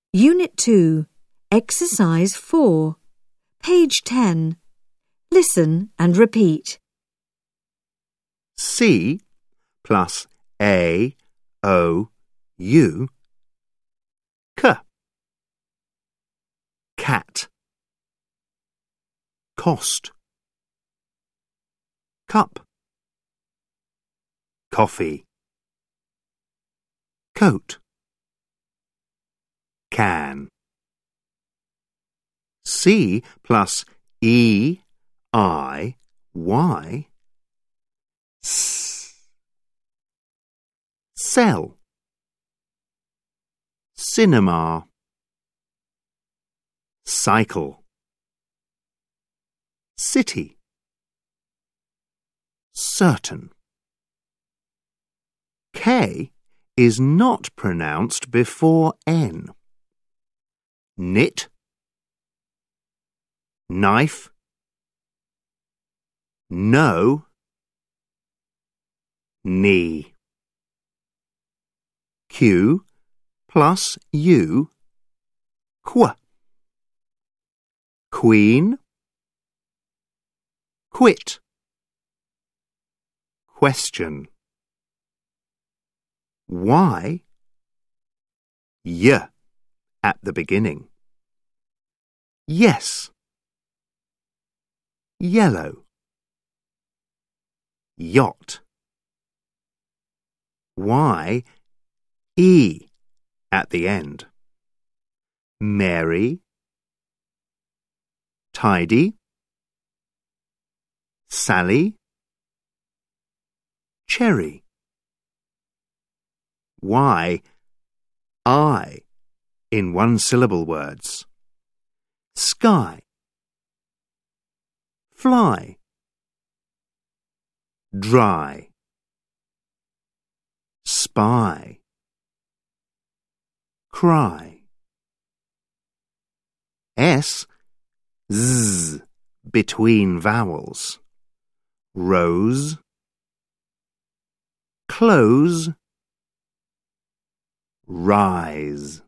Unit 2, Exercise 4, page 10. Listen and repeat. C plus A, O, U. K. Cat. Cost. Cup. Coffee. Coat. Can. C plus E, I, Y. S. Sell. Cinema. Cycle. City. Certain. K is not pronounced before N. Knit. Knife. No. Knee. Q plus U. Qu. Queen. Quit. Question. Y. Y at the beginning. Yes. Yellow. Yacht. Y. E at the end. Mary. Tidy. Sally. Cherry. Y. I in one-syllable words. Sky. Fly. Dry. Spy. Cry. S. Z between vowels. Rose. Close. Rise.